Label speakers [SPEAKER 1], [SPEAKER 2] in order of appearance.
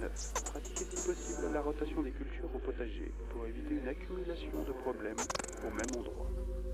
[SPEAKER 1] Pratiquez si possible la rotation des cultures au potager pour éviter une accumulation de problèmes au même endroit.